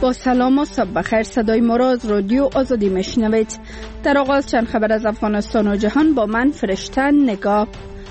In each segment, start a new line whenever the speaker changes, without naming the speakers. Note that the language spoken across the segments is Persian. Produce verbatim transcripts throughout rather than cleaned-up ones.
با سلام و صبح بخیر، صدای ما را از رادیو آزادی میشنوید. در آغاز چند خبر از افغانستان و جهان با من فرشته نگاه.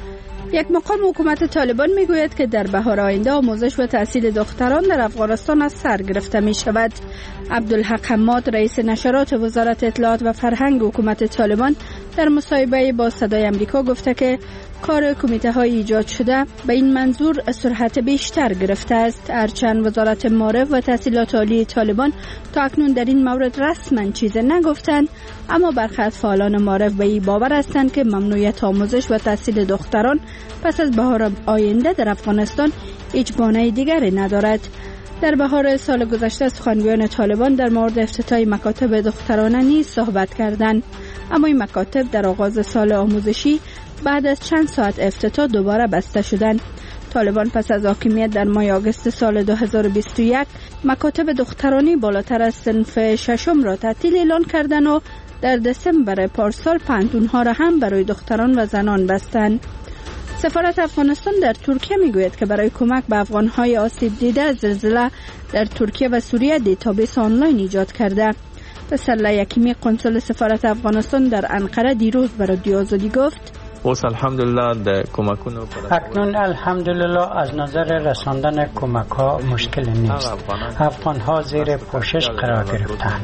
یک مقام حکومت طالبان میگوید که در بهار آینده آموزش و تحصیل دختران در افغانستان از سر گرفته می شود. عبدالحق حماد رئیس نشرات وزارت اطلاعات و فرهنگ حکومت طالبان در مصاحبه با صدای امریکا گفته که کار کمیته های ایجاد شده به این منظور سرعت بیشتر گرفته است. هرچند وزارت معارف و تحصیلات عالی طالبان تا اکنون در این مورد رسما چیزی نگفتند، اما برخی از فعالان معارف به این باور هستند که ممنوعیت آموزش و تحصیل دختران پس از بهار آینده در افغانستان هیچ مانع دیگری ندارد. در بهار سال گذشته سخنگویان طالبان در مورد افتتاح مکاتب دخترانه نیز صحبت کردند، اما این مکاتب در آغاز سال آموزشی بعد از چند ساعت افتتاح دوباره بسته شدند. طالبان پس از حاکمیت در ماه آگوست سال دو هزار و بیست و یک مکاتب دخترانی بالاتر از صنف ششم را تعطیل اعلان کردند و در دسامبر پارسال پانتونها را هم برای دختران و زنان بستند. سفارت افغانستان در ترکیه میگوید که برای کمک به افغانهای آسیب دیده از زلزله در ترکیه و سوریه دیتابیس آنلاین ایجاد کرده. پسرله یکیمی قنصل سفارت افغانستان در انقره دیروز برای رادیو آزادی گفت:
اوس الحمدلله د کمکونو
اکنون الحمدلله از نظر رساندن کمک ها مشکل نیست. افغان ها زیر پوشش قرار گرفتند.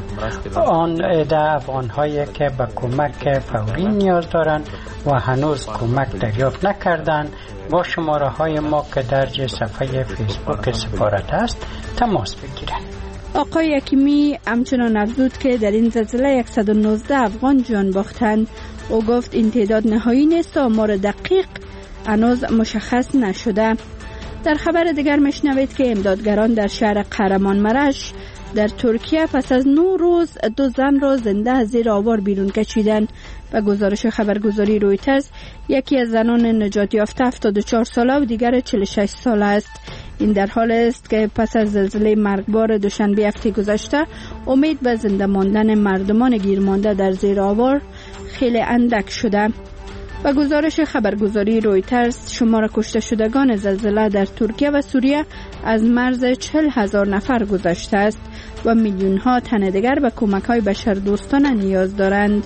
آن عده افغان هایی که به کمک فوری نیاز دارند و هنوز کمک دریافت نکردند با شماره های ما که درج صفحه فیسبوک سفارت است تماس بگیرند.
آقای یکیمی همچنان افزود که در این زلزله صد و نوزده افغان جان باختند. او گفت این تعداد نهایی نیست و آمار دقیق هنوز مشخص نشده. در خبر دیگر میشنوید که امدادگران در شهر قهرمان مرش در ترکیه پس از نه روز دو زن را زنده از زیر آوار بیرون کشیدند. به گزارش خبرگزاری رویترز یکی از زنان نجات یافته هفتاد و چهار ساله و دیگر چهل و شش ساله است. این در حال است که پس از زلزله مرگبار دوشنبه هفته گذشته امید به زنده ماندن مردمان گیرمانده در زیر آوار خیلی اندک شده. با گزارش خبرگزاری رویترز شمار کشته شدگان زلزله در ترکیه و سوریه از مرز چهل هزار نفر گذشته است و میلیون ها تن دیگر به کمک های بشردوستانه نیاز دارند.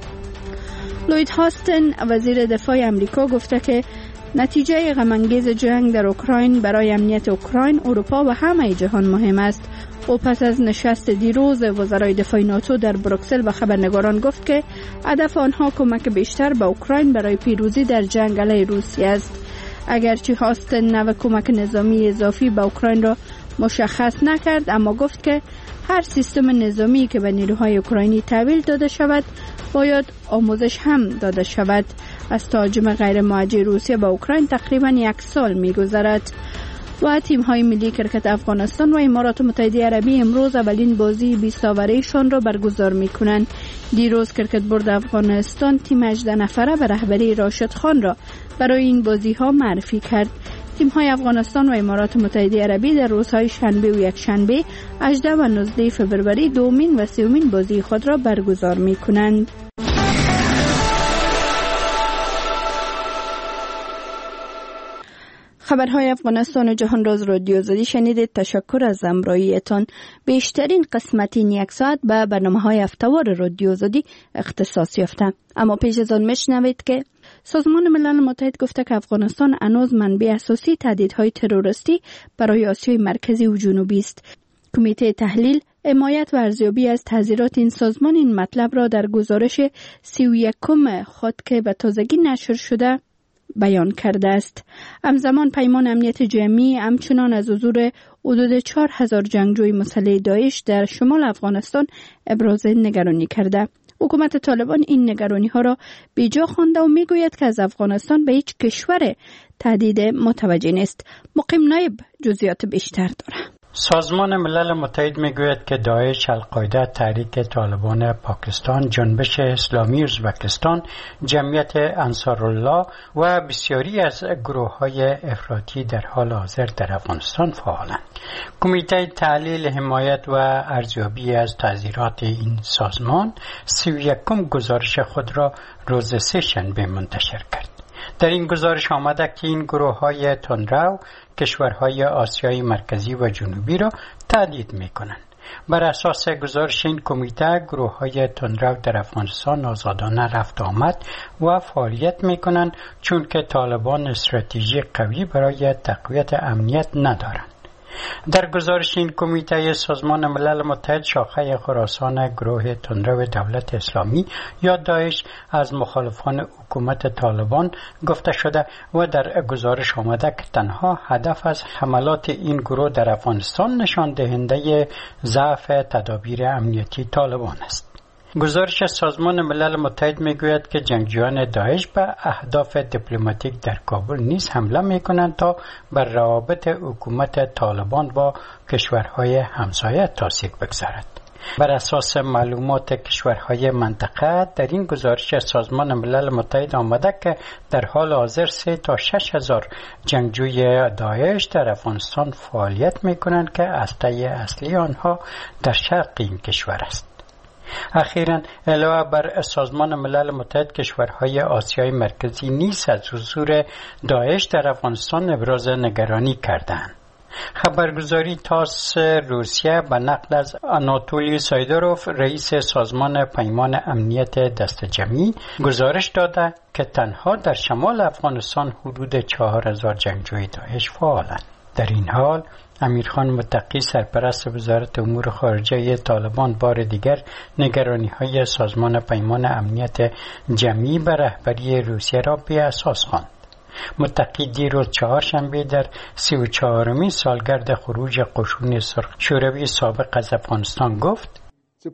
لوید هاستن وزیر دفاع امریکا گفته که نتیجه غم‌انگیز جنگ در اوکراین برای امنیت اوکراین، اروپا و همه جهان مهم است. او پس از نشست دیروز وزرای دفاع ناتو در بروکسل به خبرنگاران گفت که هدف آنها کمک بیشتر به اوکراین برای پیروزی در جنگ علیه روسیه است. اگرچه هاستن نوع کمک نظامی اضافی به اوکراین را مشخص نکرد، اما گفت که هر سیستم نظامی که به نیروهای اوکراینی تحویل داده شود باید آموزش هم داده شود. از تهاجم غیر موجه روسیه به اوکراین تقریبا یک سال می‌گذرد و تیم‌های ملی کرکت افغانستان و امارات متحده عربی امروز اولین بازی بیست اوورشان را برگزار می‌کنند. دیروز کرکت بورد افغانستان تیم هجده نفره به رهبری راشد خان را برای این بازی‌ها معرفی کرد. تیم‌های افغانستان و امارات متحده عربی در روزهای شنبه و یکشنبه هجده و نوزده فوریه دومین و سومین بازی خود را برگزار می‌کنند. خبرهای افغانستان و جهان را از رادیو آزادی شنیدید. تشکر از همراهیتان. بیشترین قسمت این یک ساعت به برنامه‌های هفته‌وار رادیو آزادی اختصاص یافته. اما پیش از آن میشنوید که سازمان ملل متحد گفته که افغانستان هنوز منبع اساسی تهدیدهای تروریستی برای آسیای مرکزی و جنوبی است. کمیته تحلیل، حمایت و ارزیابی از تحذیرات این سازمان این مطلب را در گزارش سی و یکم خود که به تازگی نشر شده بیان کرده است. همزمان پیمان امنیت جمعی همچنان از حضور حدود چهار هزار جنگجوی مسلح داعش در شمال افغانستان ابراز نگرانی کرده. حکومت طالبان این نگرانی ها را بیجا خوانده و میگوید که از افغانستان به هیچ کشور تهدید متوجه نیست. مقیم نایب جزئیات بیشتر دارد.
سازمان ملل متحد میگوید که داعش، القاعده، تحریک طالبان پاکستان، جنبش اسلامی ازبکستان، جمعیت انصارالله و بسیاری از گروه‌های افراطی در حال حاضر در افغانستان فعالند. کمیته تحلیل، حمایت و ارزیابی از تحذیرات این سازمان سی و یکم گزارش خود را روز سه شنبه منتشر کرد. در این گزارش آمده که این گروه‌های تندرو کشورهای آسیای مرکزی و جنوبی را تهدید می‌کنند. بر اساس گزارش این کمیته، گروه‌های تندرو در افغانستان آزادانه رفت آمد و فعالیت می‌کنند چون که طالبان استراتژی قوی برای تقویت امنیت ندارند. در گزارش این کمیته سازمان ملل متحد، شاخه خراسان گروه تندرو دولت اسلامی یا داعش از مخالفان حکومت طالبان گفته شده و در گزارش آمده که تنها هدف از حملات این گروه در افغانستان نشان دهنده ضعف تدابیر امنیتی طالبان است. گزارش سازمان ملل متحد میگوید که جنگجویان داعش به اهداف دیپلماتیک در کابل نیز حمله میکنند تا بر روابط حکومت طالبان با کشورهای همسایه تاثیر بگذارد. بر اساس معلومات کشورهای منطقه، در این گزارش سازمان ملل متحد آمده که در حال حاضر سه تا شش هزار جنگجوی داعش در افغانستان فعالیت میکنند که هسته اصلی آنها در شرق این کشور است. اخیراً علاوه بر سازمان ملل متحد، کشورهای آسیای مرکزی نیز از حضور داعش در افغانستان ابراز نگرانی کردند. خبرگزاری تاس روسیه به نقل از آناتولی سایدروف، رئیس سازمان پیمان امنیت دست جمعی، گزارش داده که تنها در شمال افغانستان حدود چهار هزار جنگجوی داعش فعالند. در این حال امیرخان متقی، سرپرست وزارت امور خارجه طالبان، بار دیگر نگرانی‌های سازمان پیمان امنیت جمعی به رهبری روسیه را بی اساس خواند. متقی دیروز چهارشنبه در سی و چهارمین سالگرد خروج قشون سرخ شوروی سابق از افغانستان گفت: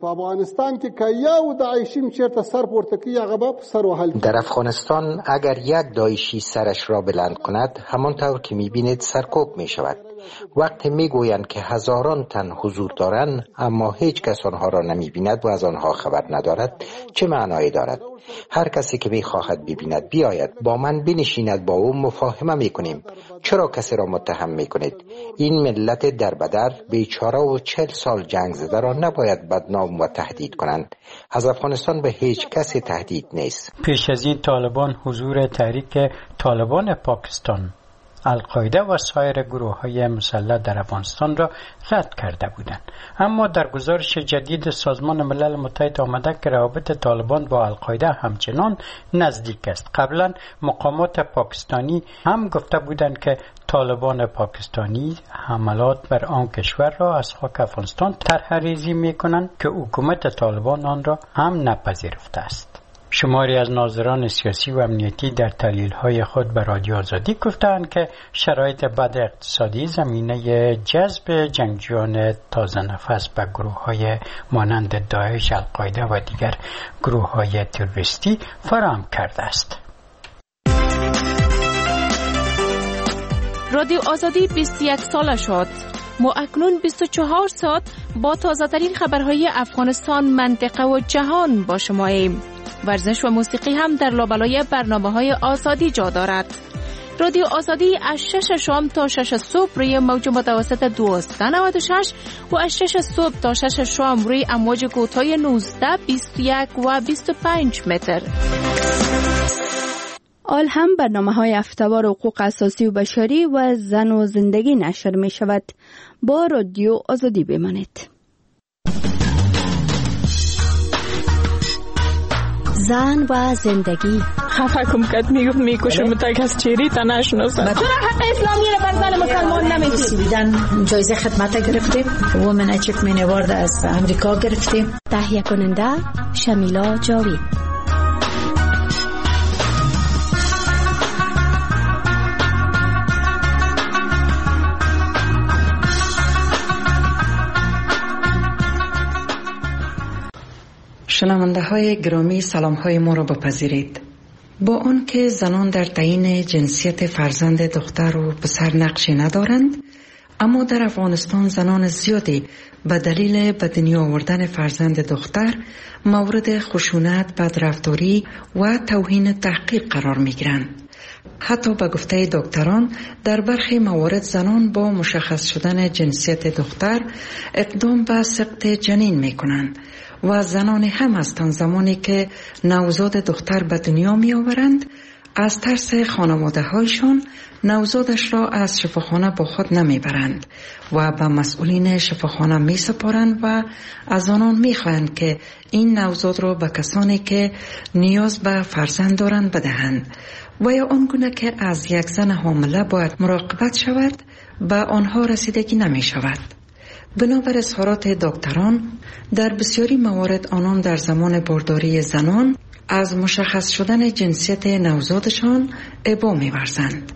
در افغانستان اگر یک داعشی سرش را بلند کند، همانطور که می‌بینید سرکوب می‌شود. وقتی میگویند که هزاران تن حضور دارند اما هیچ کس آنها را نمی‌بیند و از آنها خبر ندارد، چه معنایی دارد؟ هر کسی که می‌خواهد ببیند بیاید، با من بنشیند، با او مفاهمه می‌کنیم. چرا کسی را متهم می‌کنید؟ این ملت دربدر، بیچاره و چهل سال جنگ زده را نباید بدنام و تهدید کنند. از افغانستان به هیچ کسی تهدید نیست.
پیش از این طالبان حضور تحریک طالبان پاکستان، القاعده و سایر گروه‌های مسلح در افغانستان را رد کرده بودند. اما در گزارش جدید سازمان ملل متحد آمده که روابط طالبان با القاعده همچنان نزدیک است. قبلا مقامات پاکستانی هم گفته بودند که طالبان پاکستانی حملات بر آن کشور را از خاک افغانستان طرح‌ریزی می‌کنند که حکومت طالبان آن را هم نپذیرفته است. شماری از ناظران سیاسی و امنیتی در تحلیل‌های خود به رادیو آزادی گفتند که شرایط بد اقتصادی زمینه جذب جنگجویان تازه نفس به گروه‌های مانند داعش، القاعده و دیگر گروه‌های تروریستی فراهم کرده است.
رادیو آزادی بیست و یک ساله شد. ما اکنون بیست و چهار ساعت با تازه‌ترین خبرهای افغانستان، منطقه و جهان با شماییم. ورزش و موسیقی هم در لابلای برنامه‌های آزادی جا دارد. رادیو آزادی از شش شام تا شش صبح روی موج متوسط دویست و نود و شش و از شش صبح تا شش شام روی امواج کوتاه نوزده، بیست و یک و بیست و پنج متر.
آل هم برنامه‌های هفته‌وار حقوق اساسی و بشری و زن و زندگی نشر می شود. با رادیو آزادی بمانید.
زن و زندگی.
خفه کم کت میگفت میکشم متک از چیری تا نشناسد.
چرا حق اسلامی را بر زن مسلمان نمیدید؟ دیدن جایزه خدمت گرفتیم، وومن اچیومنت اوارد از امریکا گرفتیم.
تهیه کننده شمیلا جاوید.
شنونده های گرامی، سلام های ما را بپذیرید. با آن که زنان در تعیین جنسیت فرزند دختر و پسر نقشی ندارند، اما در افغانستان زنان زیادی به دلیل به دنیا آوردن فرزند دختر مورد خشونت، بدرفتاری و توهین تحقیر قرار می گیرند. حتی به گفته دکتران در برخی موارد زنان با مشخص شدن جنسیت دختر اقدام به سقط جنین می کنند و زنان هم هستند زمانی که نوزاد دختر به دنیا می آورند از ترس خانواده هایشان نوزادش را از شفاخانه با خود نمی برند و به مسئولین شفاخانه می سپارند و از آنان می خواهند که این نوزاد را به کسانی که نیاز به فرزند دارند بدهند و یا آنگونه که از یک زن حامله باید مراقبت شود به آنها رسیدگی نمی شود. بنابر اظهارات دکتران در بسیاری موارد آنان در زمان بارداری زنان از مشخص شدن جنسیت نوزادشان ابا می‌ورزند.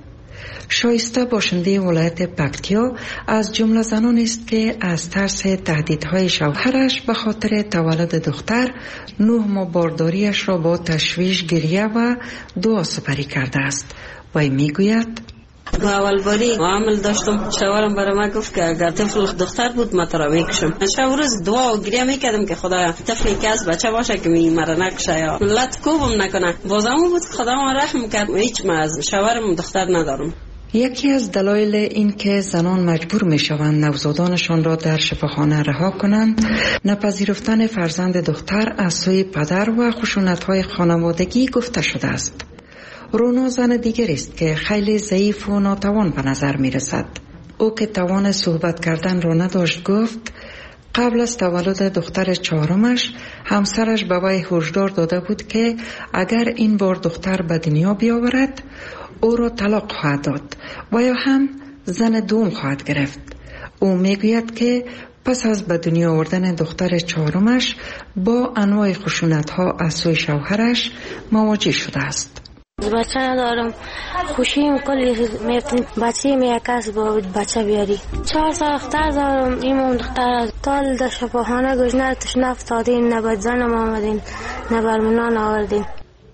شایسته باشنده ولایت پکتیا از جمله زنان است که از ترس تهدیدهای شوهرش به خاطر تولد دختر نه ماه بارداریش را با تشویش، گریه و دعا سپری کرده است. وی میگوید
با اول باری عامل داشتم، شوهرم برای من گفت که اگر طفل دختر بود من ترا میکشم. شب روز دعا و گریه میکردم که خدایا طفلی که از بچه باشه که می مره نکشه یا ملت کوبم نکنه. بازم بود خدا ما رحم کرد، هیچ ما از شوهرم دختر ندارم.
یکی از دلایل این که زنان مجبور می شوند نوزادانشان را در شفاخانه رها کنند نپذیرفتن فرزند دختر از سوی پدر و خشونت‌های خانوادگی گفته شده است. رونا زن دیگر است که خیلی ضعیف و ناتوان به نظر می رسد. او که توان صحبت کردن را نداشت گفت قبل از تولد دختر چهارمش همسرش به وی هشدار داده بود که اگر این بار دختر به دنیا بیاورد او را طلاق خواهد داد و یا هم زن دوم خواهد گرفت. او میگوید که پس از به دنیا آوردن دختر چهارمش با انواع خشونت‌ها از سوی شوهرش مواجه شده است.
بچه ندارم، خوشیم کلی میفتیم بچه میکس با بچه بیاری. چهار سال اختر دارم، ایمون دختر تال در شفاخانه گذنه تش نفتادیم، نه بدزنم آمدیم، نه برمونان آوردیم.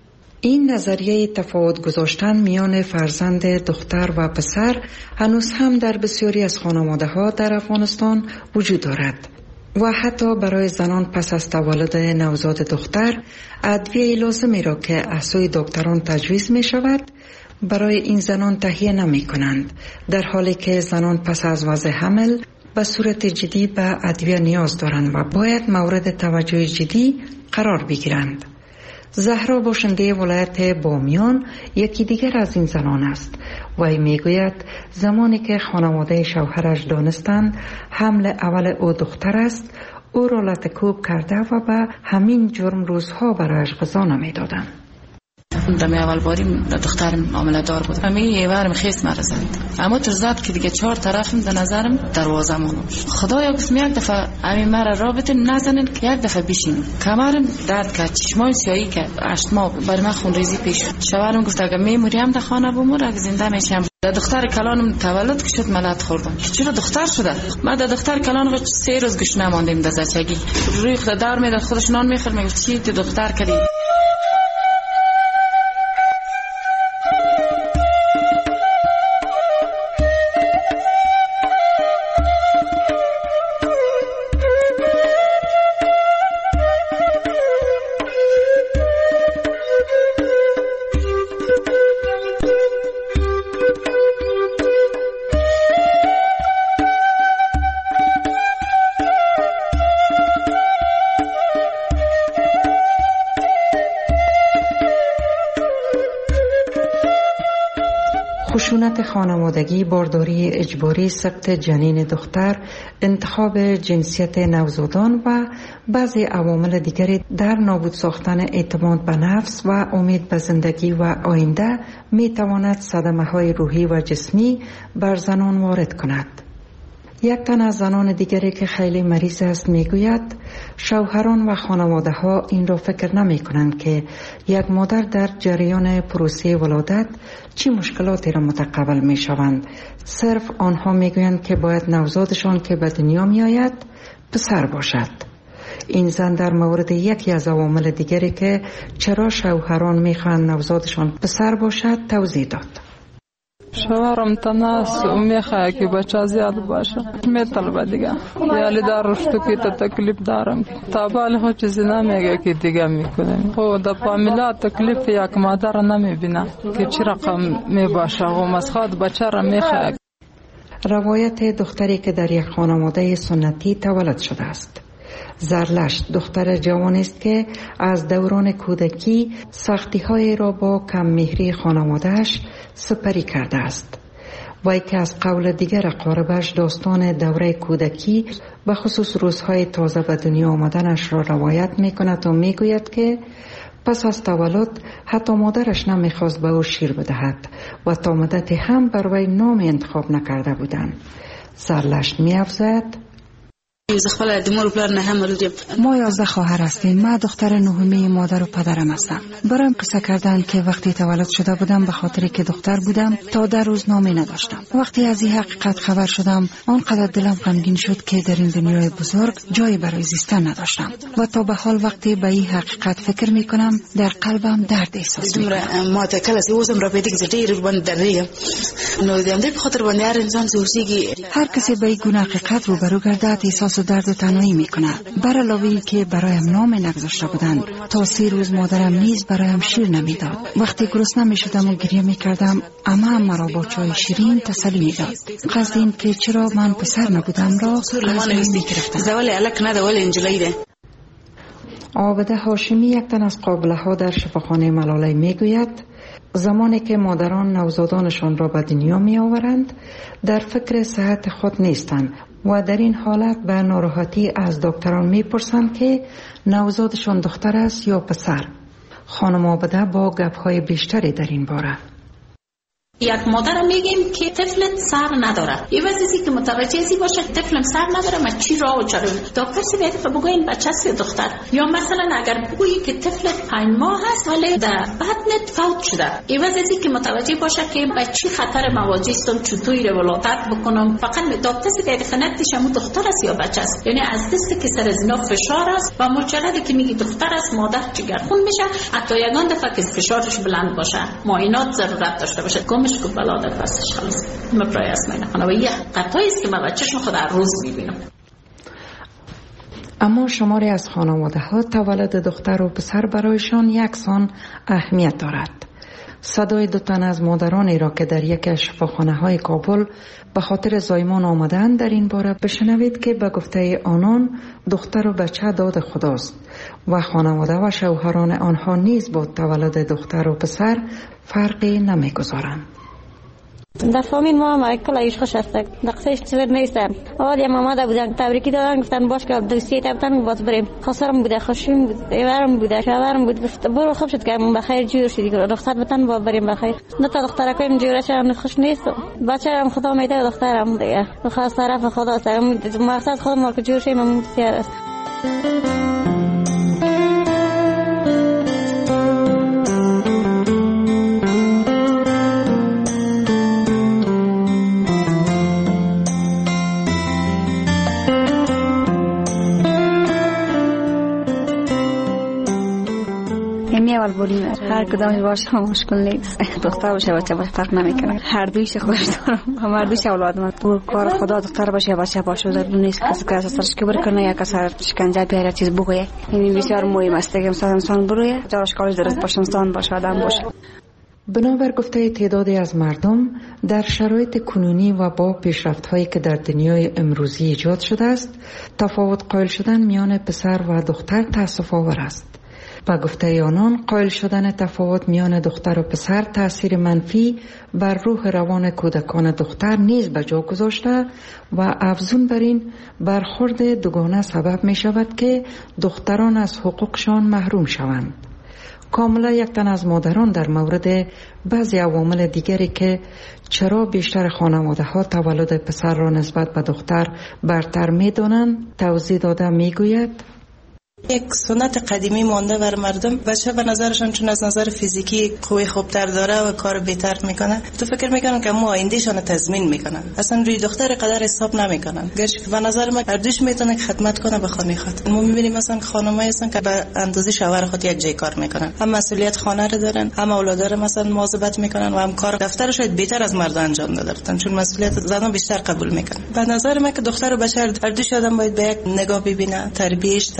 این نظریه تفاوت گذاشتن میان فرزند دختر و پسر هنوز هم در بسیاری از خانواده ها در افغانستان وجود دارد و حتی برای زنان پس از تولد نوزاد دختر ادویه لازمی را که از سوی دکتران تجویز می شود برای این زنان تهیه نمی کنند، در حالی که زنان پس از وضع حمل به صورت جدی به ادویه نیاز دارند و باید مورد توجه جدی قرار بگیرند. زهرا باشنده ولایت بامیان یکی دیگر از این زنان است. وی میگوید زمانی که خانواده شوهرش دانستند حمل اول او دختر است، او را لطکوب کرده و به همین جرم روزها برایش غذا نمیدادند.
دمی اول باری دخترم عامله دار بود، همی ورم خیس مرزد، اما ترزاد که دیگه چهار طرفم در نظرم دروازه مونم. خدایا قسم یک دفعه امی مرا رابطه نزنن که یک دفعه بشینم. کمرم درد کرد، چشمای سیاهی کرد، اشتما بر من خون ریزی پیش شد. شوهرم گفت اگه میموریم در خانه بمور، اگه زنده میشم. دختر کلانم تولد که شد ملت خوردم که چرا دختر شده. ما در دختر کلان رو سه روز گوش نماندیم در زچگی. روی خدا دار میداد، خودش نان میخورد، میگفت چی تو دختر کردی.
خشونت خانوادگی، بارداری اجباری، سقط جنین دختر، انتخاب جنسیت نوزادان و بعضی عوامل دیگری در نابود ساختن اعتماد به نفس و امید به زندگی و آینده می تواند صدمه‌های روحی و جسمی بر زنان وارد کند. یک تن از زنان دیگری که خیلی مریض است میگوید شوهران و خانواده ها این را فکر نمی کنند که یک مادر در جریان پروسه ولادت چی مشکلاتی را متقبل می شوند. صرف آنها میگویند که باید نوزادشان که به دنیا می آید پسر باشد. این زن در مورد یکی از عوامل دیگری که چرا شوهران می خواهند نوزادشان پسر باشد توضیح داد.
شوهرم تناس میخواه که بچه زیاد باشه، میطلبه دیگه یالی در رشتو که تا تکلیف دارم تا بالی خود چیزی نمیگه که دیگه میکنیم. خود در فامیلا تکلیف یک مادر نمیبینه که چی رقم میباشه و مسخواد بچه را میخواه.
روایت دختری که در یک خانواده سنتی تولد شده است. زرلشت دختر جوانی است که از دوران کودکی سختی‌های را با کم مهری خانواده‌اش سپری کرده است. وی که از قول دیگر اقاربش داستان دوره کودکی به خصوص روزهای تازه به دنیا آمدنش را روایت می کند و می گوید که پس از تولد حتی مادرش نمیخواست به او شیر بدهد و تا مدتی هم بر وی نام انتخاب نکرده بودند. زرلشت می افزاید:
ما یازده خواهر هستیم. ما دختر نهمی مادر و پدرم هستم. برایم قصه کردن که وقتی تولد شده بودم به خاطری که دختر بودم تا در روز نامی نداشتم. وقتی از این حقیقت خبر شدم آنقدر دلم غمگین شد که در این دنیای بزرگ جایی برای زیستن نداشتم و تا به حال وقتی به این حقیقت فکر می کنم در قلبم درد احساس می کنم. هر کسی به این گونه حقیقت روبرو گردد احساس درد و تنهایی میکنه. بر علاوه که برایم نام نگذاشته بودند تا سی روز مادرم نیز برایم شیر نمیداد. وقتی گرسنه میشدم و گریه میکردم اما مرا با چای شیرین تسلی میداد. قصد این که چرا من پسر نبودم را از روی میگرفتم.
عابده هاشمی یک تن از قابله ها در شفاخانه ملاله میگوید زمانی که مادران نوزادانشان را به دنیا می آورند در فکر صحت خود نیستند و در این حالت به ناراحتی از دکتران می پرسند که نوزادشان دختر است یا پسر. خانم عابده با گپ‌های بیشتری در این باره:
یک مادر میگیم که طفلت سر نداره. این واسه که متوجه سی باشه طفلم سر نداره ما چی راه و چرا دکتر سی باید بگوین بچه است دختر. یا مثلا اگر بگویی که طفلت پنج ماه هست ولی در بطنت فوت شده. این واسه که متوجه باشه که بچه خطر مواجه است چطوری رو ولادت بکنم. فقط دکتر سی باید فنتش هم دختر است یا بچه است. یعنی از دست که سر زنا فشار است و مجرد که میگی دختر است مادر جگرخون میشه حتی یگان دفعه که فشارش بلند باشه معاینات ضرورت داشته باشه. که بلا در پسش خلاص مبرای اسمای نخونه و یه قطعی است که من بچه‌شون خود هر روز میبینم.
اما شماری از خانواده ها تولد دختر و پسر برایشان یکسان اهمیت دارد. صدای دو تن از مادرانی را که در یک از شفاخانه های کابل به خاطر زایمان آمدن در این باره بشنوید که به گفته آنان دختر و بچه داد خداست و خانواده و شوهران آنها نیز با تولد دختر و پسر فرقی نمیگذارند.
در فامیل ما هم کلا ایش خوش هست. دقیقش چیزی نیستم. آواد یا ماما دا بودن تبریکی دادن گفتن باش که دوستی تبتن باز بریم. خسارم بوده خوشیم بود. ایوارم بوده شوهرم بود گفت برو خوب شد که من بخیر جور شدی که دختر بتن با بریم بخیر. نه تا دختر کویم جورش هم خوش نیست. بچه‌ام خدا میده دخترم دیگه. خاص طرف خدا سلام مقصد خودم که جور شیم من بسیار است.
هر کدامش باشه مشکل نیست. دختر باشه بچه باشه فرق نمیکنه. هر دویش خوش دارم. هر دویش اولاد من تو کار خدا دختر باشه بچه باشه ضرور نیست کسی که اساسش که بر کنه یا کسی شکنجه بیاره چیز بگویه. این بسیار مهم است که انسان انسان برویه جاش کارش درست باشه انسان باشه آدم باشه.
بنابر گفته تعدادی از مردم در شرایط کنونی و با پیشرفت‌هایی که در دنیای امروزی ایجاد شده است تفاوت قائل شدن میان پسر و دختر تأسف‌آور است. با گفته آنان قائل شدن تفاوت میان دختر و پسر تأثیر منفی بر روح روان کودکان دختر نیز به جا گذاشته و افزون بر این برخورد دوگانه سبب می شود که دختران از حقوقشان محروم شوند. کاملا یک تن از مادران در مورد بعضی عوامل دیگری که چرا بیشتر خانواده ها تولد پسر را نسبت به دختر برتر می دانند توضیح داده می گوید:
یک سنت قدیمی مانده بر مردم بچه به نظرشون چون از نظر فیزیکی قوی خوبتر داره و کار بهتر میکنه تو فکر میکنن که ما آیندهشون تضمین میکنن اصلا روی دختر قدر حساب نمیکنن گرچه که به نظر من اردوش میتونه خدمت کنه به خانه خود. ما میبینیم مثلا خانمایی هستن که به اندازه شوهر خود یک جای کار میکنن هم مسئولیت خانه رو دارن هم اولاد رو مثلا مواظبت میکنن و هم کار دفتر شاید بهتر از مرد انجام دادن چون مسئولیت زنان بیشتر قبول میکنن. به نظر من که دختر و بچه اردوش آدم باید به یک نگاه ببینه تربیتش تعلیمش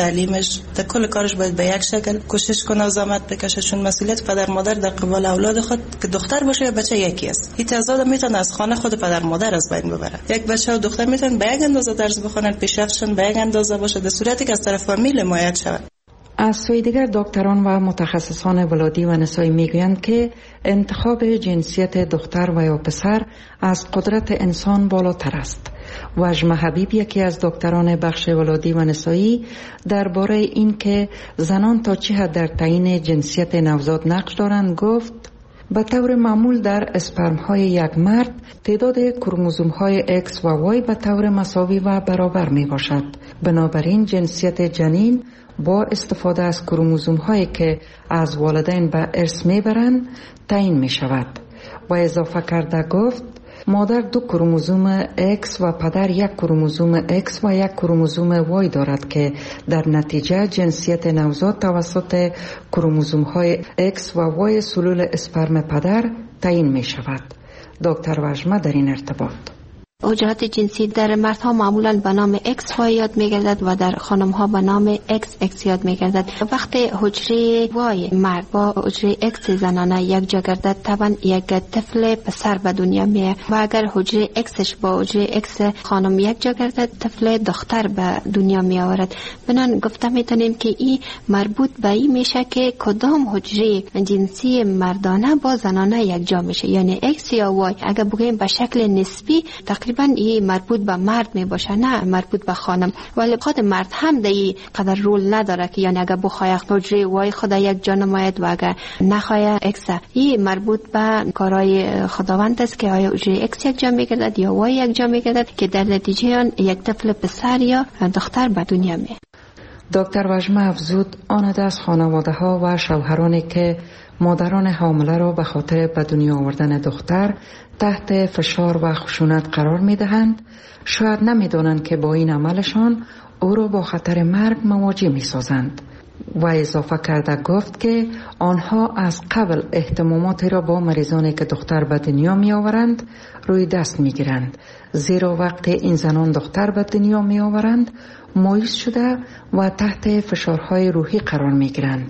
کارش در کل کارش باید به یک شکل کوشش کنه و زحمت بکشه، چون مسئولیت پدر مادر در قبال اولاد خود که دختر باشه یا بچه یکی است. این تضاد میتونه از خانه خود پدر مادر از بین ببره. یک بچه و دختر میتونن به یک اندازه درس بخونن، پیشرفتشون به یک اندازه باشه در صورتی که از طرف فامیل حمایت شود.
از سوی دیگر دکتران و متخصصان ولادی و نسایی میگویند که انتخاب جنسیت دختر و یا پسر از قدرت انسان بالاتر است. وجمه حبیب یکی از دکتران بخش ولادی و نسایی درباره این که زنان تا چه حد در تعیین جنسیت نوزاد نقش دارند گفت: به طور معمول در اسپرم های یک مرد تعداد کروموزوم های X و Y به طور مساوی و برابر می باشد. بنابراین جنسیت جنین با استفاده از کروموزوم هایی که از والدین به ارث می برند تعیین می شود. و اضافه کرده گفت: مادر دو کروموزوم X و پدر یک کروموزوم X و یک کروموزوم Y دارد که در نتیجه جنسیت نوزاد توسط کروموزوم های X و Y سلول اسپرم پدر تعیین می شود. دکتر وجمه در این ارتباط:
حجرات جنسی در مردها معمولا به نام X وای یاد می‌گردد و در خانم‌ها به نام X X یاد می‌گردد. وقتی حجره Y مرد با حجره X زنانه یک جا گردد، طبعا یک طفل پسر به دنیا میاد و اگر حجره Xش با حجره X خانم یک جا گردد، طفل دختر به دنیا میآورد. بنان گفته میتونیم که این مربوط به این میشه که کدام حجره جنسی مردانه با زنانه یک جا میشه، یعنی X یا Y. اگر بگیم به شکل نسبی تقریبا این مربوط به مرد می باشه، نه مربوط به خانم. ولی خود مرد هم در این قدر رول نداره که یعنی اگر بخواه حجره وای خدا یک جا نماید و اگر نخواه X. این مربوط به کارهای خداوند است که آیا حجره X یک جا می گردد یا وای یک جا می گردد که در نتیجه آن یک طفل پسر یا دختر به دنیا می.
دکتر وجمه افزود آن از خانواده ها و شوهرانی که مادران حامله را به خاطر به دنیا آوردن دختر تحت فشار و خشونت قرار می دهند، شاید نمی دانند که با این عملشان او را با خطر مرگ مواجه می سازند. و اضافه کرده گفت که آنها از قبل اهتماماتی را با مریضانی که دختر به دنیا می آورند روی دست می گیرند، زیرا وقتی این زنان دختر به دنیا می آورند مایوس شده و تحت فشارهای روحی قرار می گیرند.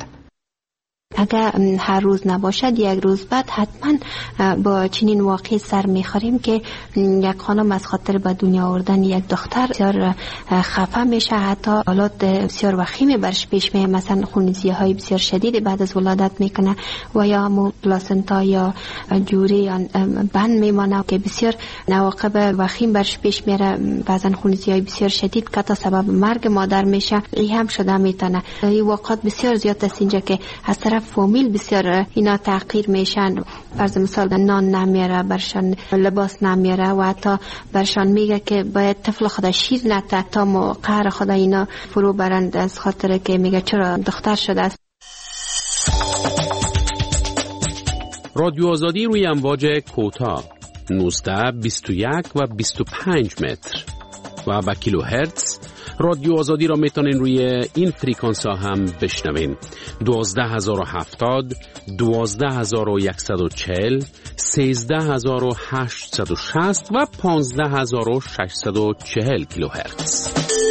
اگر هر روز نباشد یک روز بعد حتما با چنین واقعی سر میخوریم که یک خانم از خاطر به دنیا آوردن یک دختر بسیار خفه میشه، حتی حالات بسیار وخیمی برش پیش میاد، مثلا خونریزی های بسیار شدید بعد از ولادت میکنه و یا همون پلاسنتا یا جوری بند میمانه که بسیار عواقب وخیم برش پیش میره، بعضا خونریزی های بسیار شدید که تا سبب مرگ مادر میشه. این هم شده میتونه. این واقعات بسیار زیاد است اینجا که از طرف فامیل بسیار اینا تحقیر میشن. فرض مثال نان نمیاره برشان، لباس نمیاره و حتی برشان میگه که باید طفل خدا شیر نته تا قهر خدا اینا فرو برند از خاطر که میگه چرا دختر شده است.
رادیو آزادی روی امواج کوتاه نوزده، بیست و یک و بیست و پنج متر و با کیلو هرتز. رادیو آزادی را میتونین روی این فریکانس ها هم بشنوین: دوازده هزار و هفتاد، دوازده هزار و صد و چهل، سیزده هزار و هشتصد و شصت و پانزده هزار و ششصد و چهل کیلو هرتز.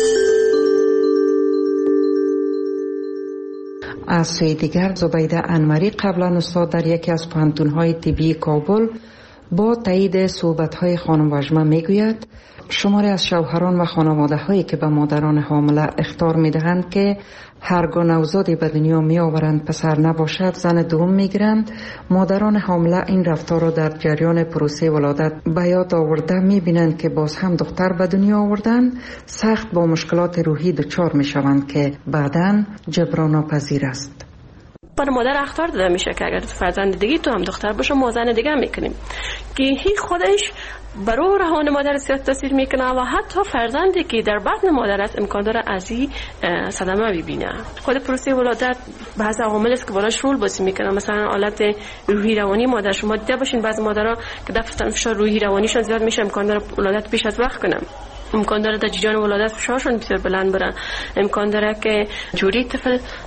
از سوی دیگر زبیده انوری قبلا استاد در یکی از پوهنتون‌های طبی کابل با تایید صحبت‌های خانم وجمه میگوید شماری از شوهران و خانواده هایی که به مادران حامله اخطار می دهند که هرگاه نوزادی به دنیا می آورند پسر نباشد زن دوم می گیرند، مادران حامله این رفتار را در جریان پروسه ولادت به یاد آورده می بینند که باز هم دختر به دنیا آوردن سخت با مشکلات روحی دچار می شوند که بعداً جبران ناپذیر است.
برای مادر اخطار داده میشه که اگر فرزند دیگه تو هم دختر باشه ما زن دیگه هم میکنیم که هی خودش برای روان مادر زیاد تاثیر میکنه و حتی فرزندی که در بطن مادر است امکان داره از این صدمه ببینه. خود پروسه ولادت بعضی عوامل است که بالاش رول بازی میکنه، مثلا حالت روحی روانی مادر. شما دیده باشین بعضی مادرها که دفعه فشار روحی روانیشون زیاد میشه امکان داره ولادت پیش از وقت کنه، امکان داره در جریان ولادت فشارشون بسیار بلند بره، امکان داره که جوری طفل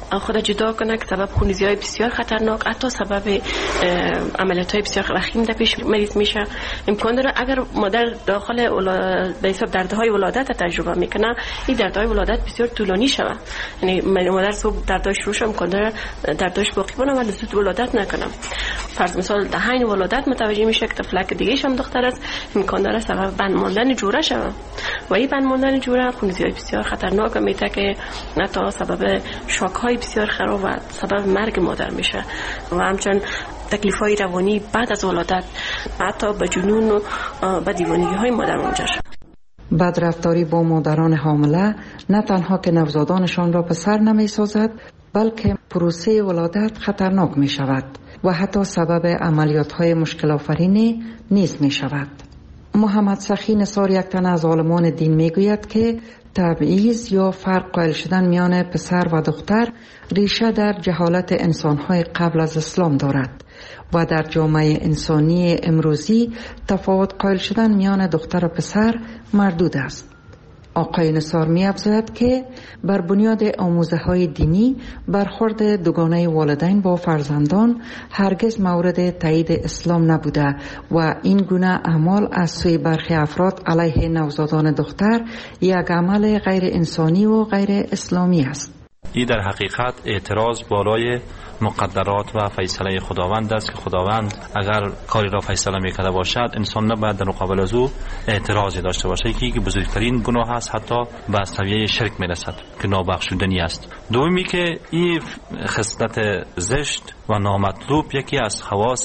خود جدا کنه که سبب خونریزی‌های بسیار خطرناک، حتی سبب عملیات‌های بسیار وخیم در پیش مریض میشه. امکان داره اگر مادر داخل اولاد به حساب دردهای ولادت تجربه میکنه، این دردهای ولادت بسیار طولانی شوه. یعنی مادر صبح درداش شروع شه، امکان داره درداش باقی بمونه و زود ولادت نکنه. فرض مثال دهین ولادت متوجه میشه که طفلک دیگه هم دختر است، امکان داره سبب بند ماندن جوره شوه و این بند ماندن جوره خونریزی‌های بسیار خطرناک میته که حتی سبب شاک‌های بسیار خراب و سبب مرگ مادر میشه و همچنین تکلیف‌های روانی بعد از ولادت حتی به جنون و به دیوانگی‌های مادر منجر شد.
بدرفتاری با مادران حامله نه تنها که نوزادانشان را به سر نمی سازد، بلکه پروسه ولادت خطرناک می شود و حتی سبب عملیات های مشکل آفرینی نیز می شود. محمد سخی نثار، یک تن از عالمان دین، می گوید که تبعیض یا فرق قائل شدن میان پسر و دختر ریشه در جهالت انسانهای قبل از اسلام دارد و در جامعه انسانی امروزی تفاوت قائل شدن میان دختر و پسر مردود است. آقای نثار می افزاید که بر بنیاد آموزه های دینی برخورد دوگانه والدین با فرزندان هرگز مورد تایید اسلام نبوده و این گونه اعمال از سوی برخی افراد علیه نوزادان دختر یک عمل غیر انسانی و غیر اسلامی است.
این در حقیقت اعتراض بالای مقدرات و فیصله خداوند است که خداوند اگر کاری را فیصله میکرده باشد، انسان نباید در مقابل از او اعتراضی داشته باشد، که که بزرگترین گناه است، حتی به سویه شرک میرسد که نابخشودنی است. دومی که این خصلت زشت و نامطلوب یکی از خواص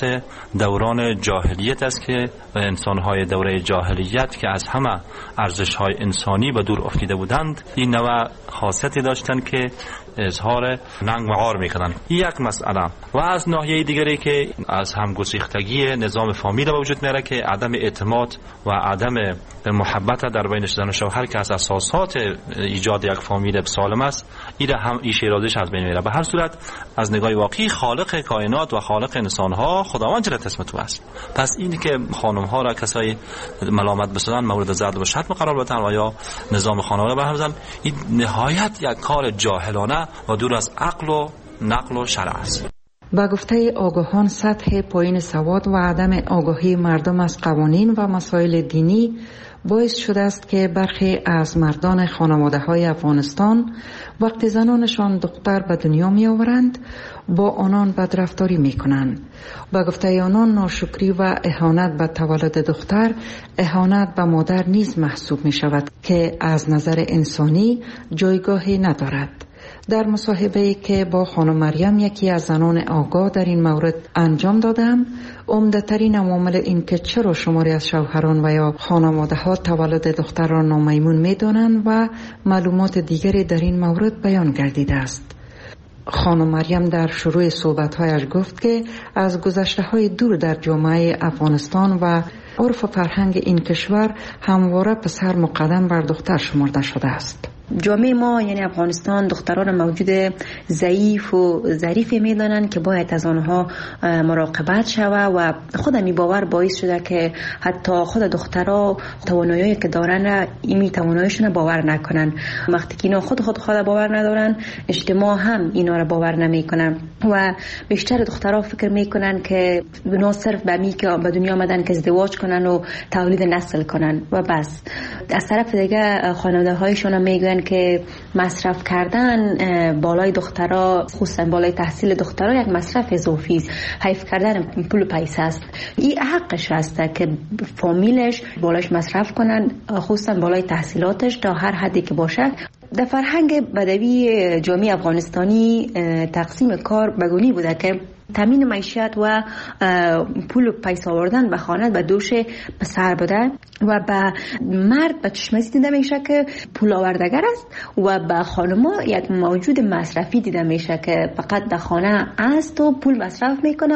دوران جاهلیت است که انسان‌های دوره جاهلیت که از همه ارزش‌های انسانی به دور افتیده بودند، این نوع خاصیتی داشتند که اظهار ننگ و عار میکنن. یک مسئله و از ناحیه دیگری که از همگسیختگی نظام فامیل به وجود میاره که عدم اعتماد و عدم محبت در بین زن و شوهر که از اساسات ایجاد یک فامیل سالم است، این هم این شیرازش از بین میره. به هر صورت از نگاه واقعی خالق کائنات و خالق انسان‌ها خداوند جل اسمه است. پس این که خانم‌ها را کسای ملامت بسازن، مورد ضرب و شتم قرار بدن و یا نظام خانواده به هم بزنن، این نهایت یک کار جاهلانه و دور از عقل و نقل و شرع است.
با گفته آگاهان، سطح پایین سواد و عدم آگاهی مردم از قوانین و مسائل دینی باعث شده است که برخی از مردان خانواده‌های افغانستان وقتی زنانشان دختر به دنیا می آورند با آنان بدرفتاری می کنند. با گفته آنان ناشکری و اهانت به تولد دختر اهانت به مادر نیز محسوب می شود که از نظر انسانی جایگاهی ندارد. در مصاحبه‌ای که با خانم مریم، یکی از زنان آگاه در این مورد انجام دادم، عمده‌ترین عوامل این که چرا شماری از شوهران و یا خانواده‌ها تولد دختر را نامیمون می‌دانند و معلومات دیگری در این مورد بیان گردیده است. خانم مریم در شروع صحبت‌هایش گفت که از گذشته‌های دور در جامعه افغانستان و عرف و فرهنگ این کشور همواره پسر مقدم بر دختر شمرده شده است.
جامعه ما یعنی افغانستان دختران موجود ضعیف و ظریف میدانند که باید از آنها مراقبت شود و خود می باور باعث شده که حتی خود دخترها توانایی که دارن این تواناییشون باور نکنن. وقتی که اینا خود خود خود باور ندارن، اجتماع هم اینا را باور نمیکنن و بیشتر دخترها فکر میکنن که نه صرف به می که به دنیا آمدن که ازدواج کنن و تولید نسل کنن و بس. از طرف دیگه خانواده هایشون میگن که مصرف کردن بالای دخترها، خصوصا بالای تحصیل دخترها، یک مصرف اضافی است. حیف کردن پول پیسه است. این حقش است که فامیلش بالاش مصرف کنن، خصوصا بالای تحصیلاتش تا هر حدی که باشه. در فرهنگ بدوی جامعه افغانستانی تقسیم کار بگونی بوده که تامین معیشت و پول و پیسه آوردن به خانه به دوش پسر بوده و به مرد به چشمزی دیده میشه که پول آوردگر است و به خانما یک موجود مصرفی دیده میشه که فقط در خانه است و پول مصرف میکنه و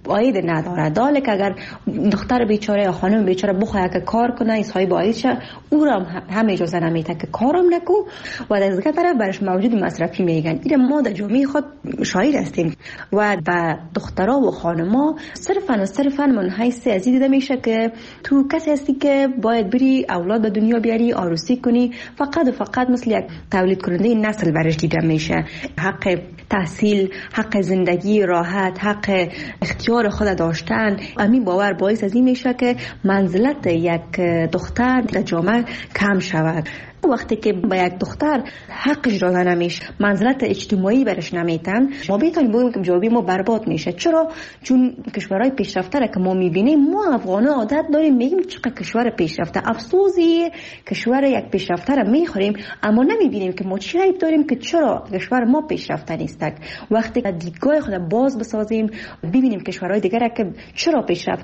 عاید نداره. داله که اگر دختر بیچاره یا خانم بیچاره بخواد که کار کنه این صاحب عاید شه، او را هم اجازه نمیده که کارم نکو و از دیگه طرف برش موجود مصرفی میگن. این ما در جامعه خود شاهد هستیم و به دخترها و خانما صرفا و صرفا من حیث از دیده میشه که تو کسی هستی که باید بری اولاد به دنیا بیاری، عروسی کنی، فقط و فقط مثل یک تولید کننده نسل برش دیده میشه. حق تحصیل، حق زندگی راحت، حق اختیار خود داشتن، همین باور باعث از این میشه که منزلت یک دختر در جامعه کم شود. وقتی که با یک دختر حقش داده نمیشه، منزلت اجتماعی برش نمیتن، ما بیتونیم بگیم که جوابی ما برباد میشه. چرا؟ چون کشورهای پیشرفته را که ما میبینیم، ما افغان‌ها عادت داریم میگیم چقدر کشور پیشرفته، افسوسی کشور یک پیشرفته را میخوریم اما نمیبینیم که ما چی عیب داریم که چرا کشور ما پیشرفته نیست. وقتی دیدگاه خود باز بسازیم، ببینیم کشورهای دیگر که چرا پیشرفته